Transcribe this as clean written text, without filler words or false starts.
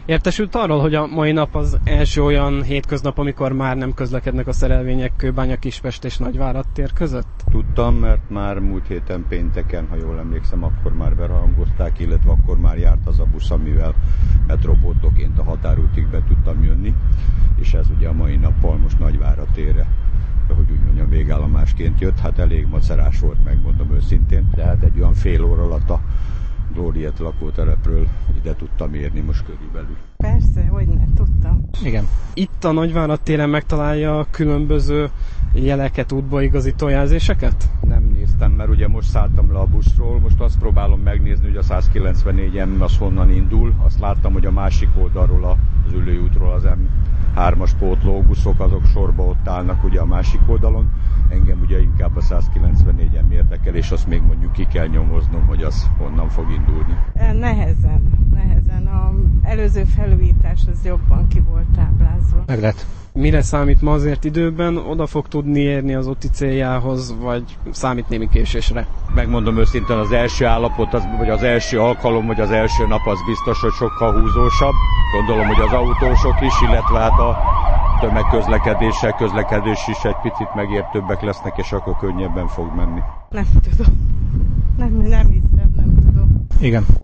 Értesült arról, hogy a mai nap az első olyan hétköznap, amikor már nem közlekednek a szerelvények Kőbánya, Kispest és Nagyvárad tér között? Tudtam, mert már múlt héten pénteken, ha jól emlékszem, akkor már beharangozták, illetve akkor már járt az a busz, amivel metrópótloként a határútig be tudtam jönni, és ez ugye a mai nappal most Nagyvárad térre, hogy úgy mondjam, végállomásként jött. Hát elég macerás volt, megmondom őszintén, de hát egy olyan fél óra alatt a Glóriát lakótelepről ide tudtam érni most körülbelül. Persze, hogyne, tudtam. Igen. Itt a Nagyvárad téren megtalálja a különböző jeleket, útba igazító jelzéseket? Nem néztem, mert ugye most szálltam le a buszról, most azt próbálom megnézni, hogy a 194-em az honnan indul. Azt láttam, hogy a másik oldalról, az Üllői útról az M3-as pótlóbuszok, azok sorba ott állnak ugye a másik oldalon. Engem ugye inkább a 194-em érdekel, és azt még mondjuk ki kell nyomoznom, hogy az honnan fog indulni. Nehezen. Az előző felújítás az jobban ki volt táblázva. Meg lett. Mire számít ma azért időben? Oda fog tudni érni az úti céljához, vagy számít némi késésre? Megmondom őszintén, az első állapot, vagy az első alkalom, vagy az első nap az biztos, hogy sokkal húzósabb. Gondolom, hogy az autósok is, illetve hát a közlekedés is egy picit megértőbbek lesznek, és akkor könnyebben fog menni. Nem tudom. Nem hiszem, nem tudom. Igen.